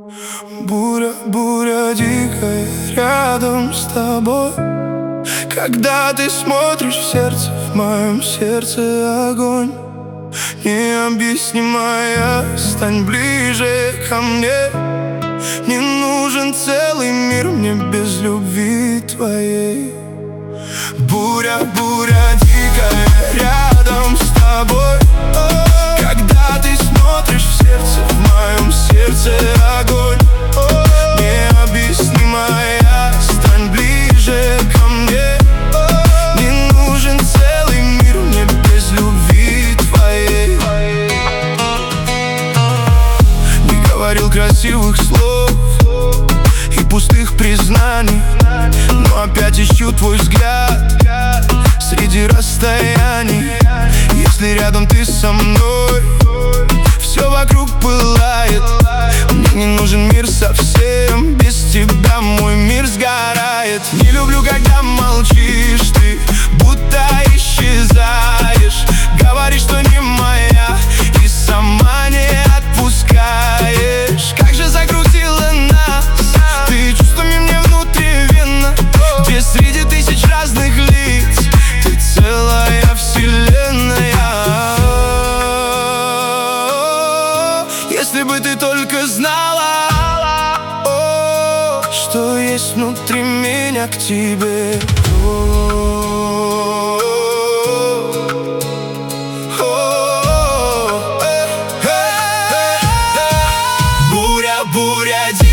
Буря, буря дикая рядом с тобой. Когда ты смотришь в сердце, в моем сердце огонь. Необъяснимая, стань ближе ко мне. Не нужен целый мир мне без любви твоей. Буря, буря дикая рядом с тобой. Когда ты смотришь в сердце, в моем сердце огонь. Необъяснимая, стань ближе ко мне. Не нужен целый мир мне без любви твоей. Не говорил красивых слов и пустых признаний, но опять ищу твой взгляд среди расстояний. Если рядом ты со мной, все вокруг пылает. Мне не нужен мир совсем, без тебя мой мир сгорает. Не люблю, когда молчишь ты, будто исчезаешь. Говоришь, что не моя, и сама не отпускаешь. Как же загрузила нас ты чувствами мне внутривенно, где среди тысяч разных лиц ты целая вселенная. Если бы ты только знала, что есть внутри меня к тебе. Буря, буря.